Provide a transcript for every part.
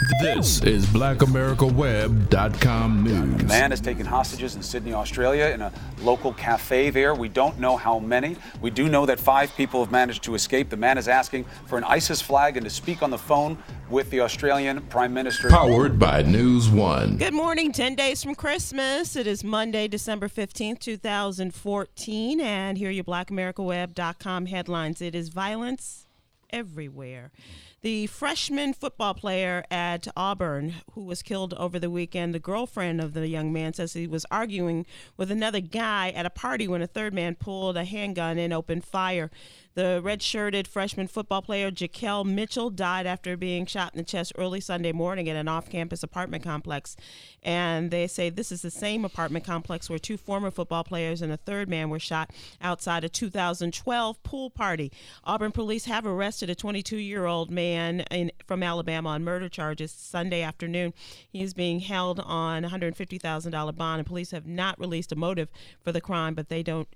This is BlackAmericaWeb.com news. A man is taking hostages in Sydney, Australia, in a local cafe there. We don't know how many. We do know that 5 people have managed to escape. The man is asking for an ISIS flag and to speak on the phone with the Australian Prime Minister. Powered by News One. Good morning. 10 days from Christmas. It is Monday, December 15th, 2014. And here are your BlackAmericaWeb.com headlines. It is violence everywhere. The freshman football player at Auburn who was killed over the weekend, the girlfriend of the young man says he was arguing with another guy at a party when a third man pulled a handgun and opened fire. The red-shirted freshman football player, Jaquel Mitchell, died after being shot in the chest early Sunday morning at an off-campus apartment complex. And they say this is the same apartment complex where 2 former football players and a third man were shot outside a 2012 pool party. Auburn police have arrested a 22-year-old man from Alabama on murder charges Sunday afternoon. He is being held on a $150,000 bond, and police have not released a motive for the crime, but they do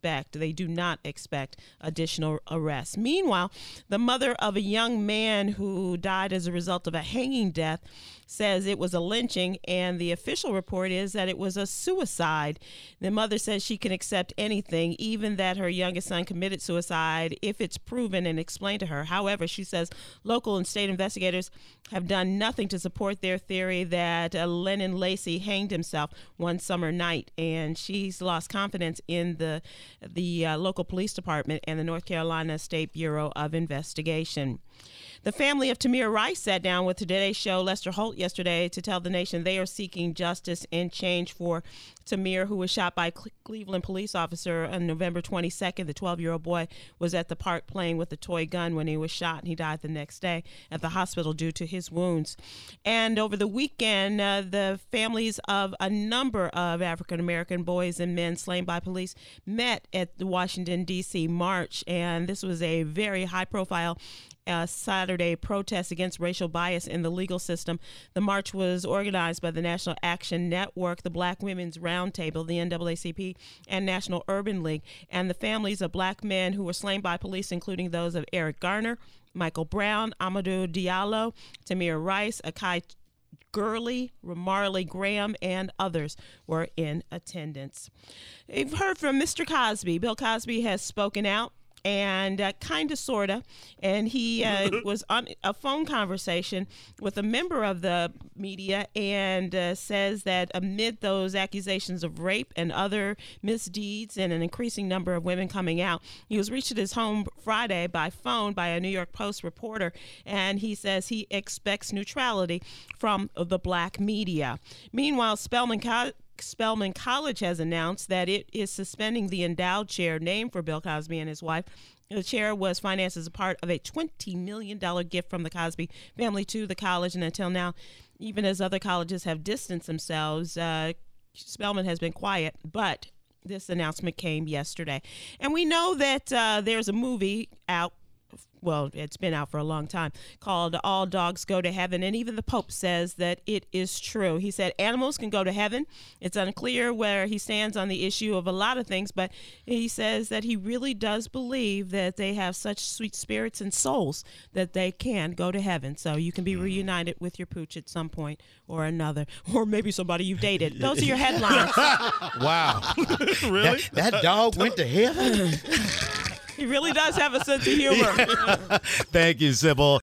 not expect additional arrests. Meanwhile, the mother of a young man who died as a result of a hanging death says it was a lynching, and the official report is that it was a suicide. The mother says she can accept anything, even that her youngest son committed suicide, if it's proven and explained to her. However, she says local and state investigators have done nothing to support their theory that Lennon Lacy hanged himself one summer night, and she's lost confidence in the local police department and the North Carolina State Bureau of Investigation. The family of Tamir Rice sat down with Today's Show Lester Holt yesterday to tell the nation they are seeking justice and change for Tamir, who was shot by a Cleveland police officer on November 22nd. The 12-year-old boy was at the park playing with a toy gun when he was shot, and he died the next day at the hospital due to his wounds. And over the weekend, the families of a number of African-American boys and men slain by police met at the Washington, D.C. march, and this was a very high-profile Saturday protest against racial bias in the legal system. The march was organized by the National Action Network, the Black Women's Roundtable, the NAACP, and National Urban League. And the families of black men who were slain by police, including those of Eric Garner, Michael Brown, Amadou Diallo, Tamir Rice, Akai Gurley, Marley Graham, and others were in attendance. You've heard from Mr. Cosby. Bill Cosby has spoken out. And kind of, sort of. And he was on a phone conversation with a member of the media and says that amid those accusations of rape and other misdeeds and an increasing number of women coming out, he was reached at his home Friday by phone by a New York Post reporter. And he says he expects neutrality from the black media. Meanwhile, Spelman College has announced that it is suspending the endowed chair named for Bill Cosby and his wife. The chair was financed as a part of a $20 million gift from the Cosby family to the college, and until now, even as other colleges have distanced themselves, Spelman has been quiet, but this announcement came yesterday. And we know that there's a movie out. Well, it's been out for a long time, called All Dogs Go to Heaven. And even the Pope says that it is true. He said animals can go to heaven. It's unclear where he stands on the issue of a lot of things, but he says that he really does believe that they have such sweet spirits and souls that they can go to heaven. So you can be reunited with your pooch at some point or another, or maybe somebody you've dated. Those are your headlines. Wow. Really? That dog went to heaven? He really does have a sense of humor. Thank you, Sybil.